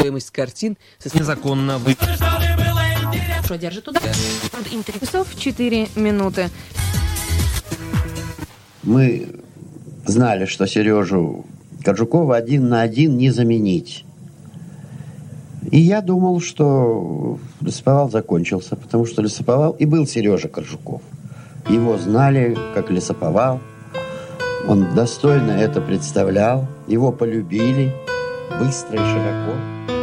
стоимость картин незаконно Что держит туда? Часов 4 минуты. Мы знали, что Сережу Коржукова 1 на 1 не заменить. И я думал, что лесоповал закончился, потому что лесоповал и был Сережа Коржуков. Его знали как лесоповал. Он достойно это представлял. Его полюбили быстро и широко.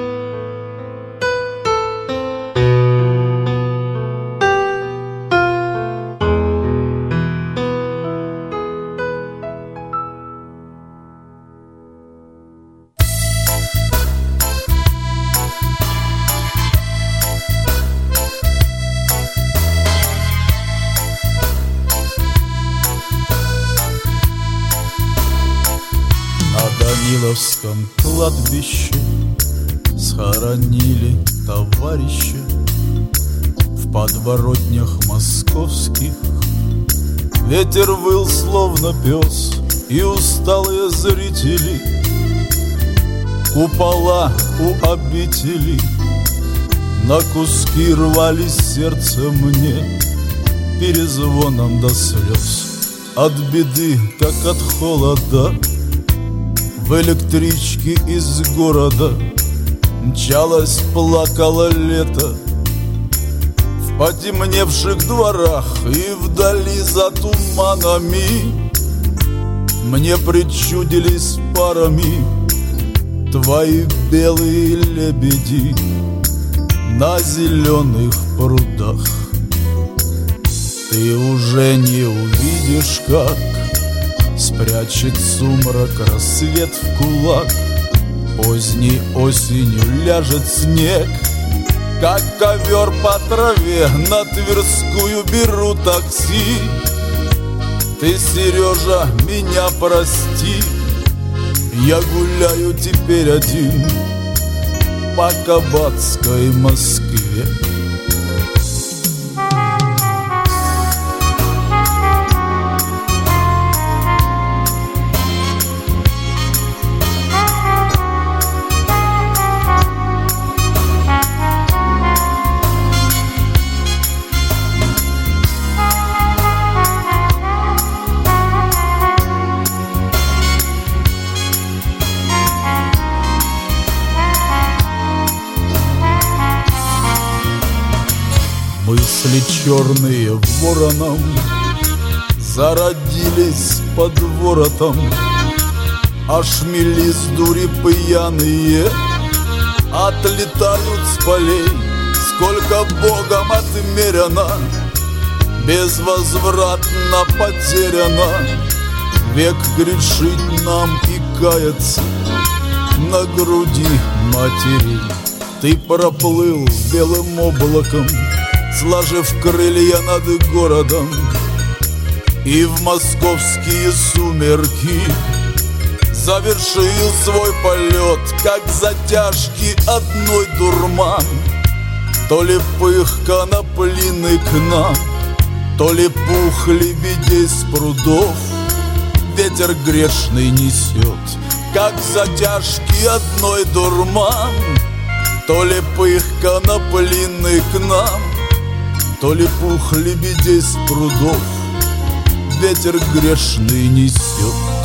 Даниловском кладбище схоронили товарища. В подворотнях московских ветер выл, словно пес, и усталые зрители купола у обители на куски рвались сердце мне перезвоном до слез. От беды, как от холода, в электричке из города мчалось, плакало лето. В потемневших дворах и вдали за туманами мне причудились парами твои белые лебеди на зеленых прудах. Ты уже не увидишь, как спрячет сумрак рассвет в кулак. Поздней осенью ляжет снег, как ковер по траве. На Тверскую беру такси. Ты, Сережа, меня прости. Я гуляю теперь один по кабацкой Москве. Мысли черные вороном зародились под воротом, а шмели с дури пьяные отлетают с полей. Сколько Богом отмерено, безвозвратно потеряно. Век грешить нам и каяться на груди матерей. Ты проплыл белым облаком, сложив крылья над городом, и в московские сумерки завершил свой полет, как затяжки одной дурман. То ли пых коноплины к нам, то ли пух лебедей с прудов ветер грешный несет, как затяжки одной дурман. То ли пых коноплины к нам, то ли пух лебедей с прудов ветер грешный несет.